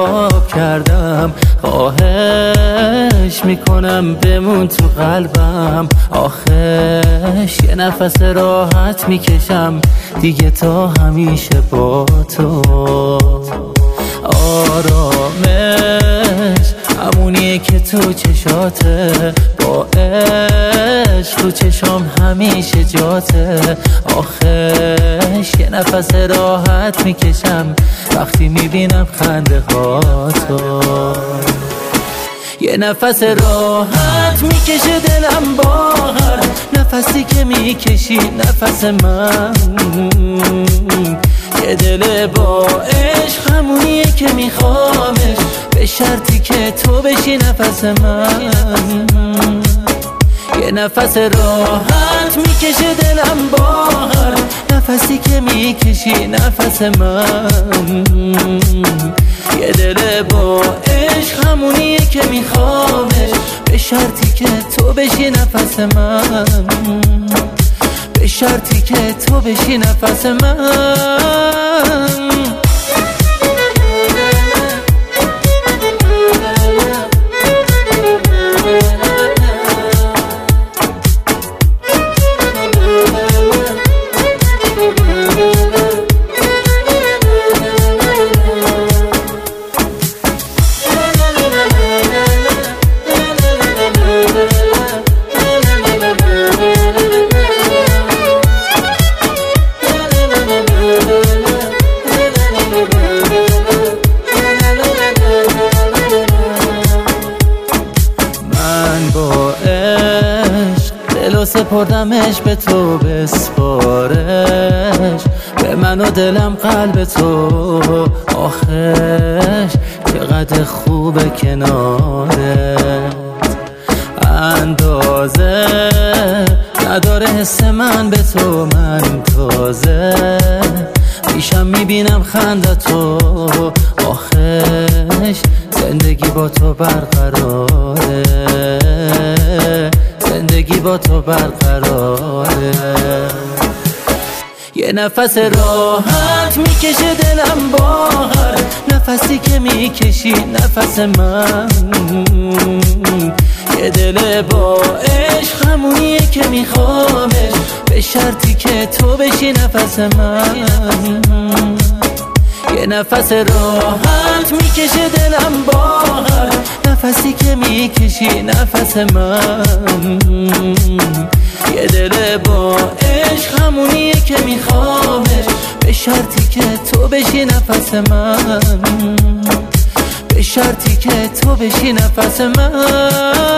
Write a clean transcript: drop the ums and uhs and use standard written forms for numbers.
خراب کردم، خواهش میکنم بمون تو قلبم. آخش یه نفس راحت میکشم دیگه تا همیشه با تو. آرامش همونیه که تو چشاته، با عشق تو چشام همیشه جاته. آخش یه نفس راحت میکشم وقتی میبینم خنده هاتو. یه نفس راحت میکشه دلم با هر نفسی که میکشی نفس من. یه دل با عشق همونیه که میخوامش، به شرطی که تو بشی نفس من. یه نفس راحت میکشه دلم با هر نفسی که میکشی نفس من. یه دل با عشق همونیه که میخوامش، به شرطی که تو بشی نفس من. به شرطی که تو بشی نفس من. دلو سپردمش به تو بسپارش، به من و دلم قلب تو. آخش چقدر خوبه کنارت، اندازه نداره حس من به تو. من تازه میشم میبینم خنده تو. آخش زندگی با تو برقراره، زندگی با تو برقراره. یه نفس راحت میکشه دلم با هر نفسی که میکشی نفس من. یه دل با عشق همونیه که میخوامش، به شرطی که تو بشی نفس من. یه نفس راحت میکشه دلم با هر نفسی که میکشی نفس من. یه دل با عشق همونیه که میخوامش، به شرطی که تو بشی نفس من. به شرطی که تو بشی نفس من.